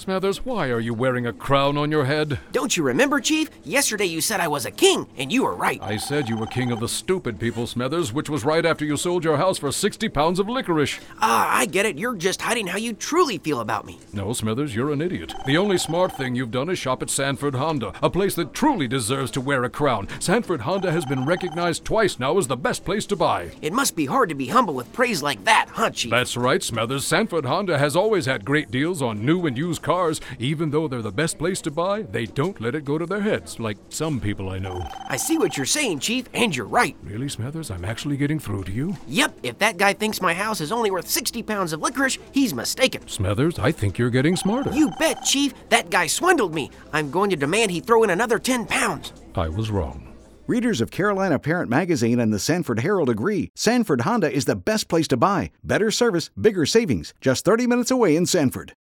Smathers, why are you wearing a crown on your head? Don't you remember, Chief? Yesterday you said I was a king, and you were right. I said you were king of the stupid people, Smathers, which was right after you sold your house for 60 pounds of licorice. I get it. You're just hiding how you truly feel about me. No, Smithers, you're an idiot. The only smart thing you've done is shop at Sanford Honda, a place that truly deserves to wear a crown. Sanford Honda has been recognized twice now as the best place to buy. It must be hard to be humble with praise like that, huh, Chief? That's right, Smithers. Sanford Honda has always had great deals on new and used cars. Even though they're the best place to buy, they don't let it go to their heads, like some people I know. I see what you're saying, Chief, and you're right. Really, Smithers? I'm actually getting through to you? Yep, if that guy thinks my house is only worth 60 pounds of licorice, he's mistaken. Smithers, I think you're getting smarter. You bet, Chief. That guy swindled me. I'm going to demand he throw in another 10 pounds. I was wrong. Readers of Carolina Parent Magazine and the Sanford Herald agree. Sanford Honda is the best place to buy. Better service, bigger savings. Just 30 minutes away in Sanford.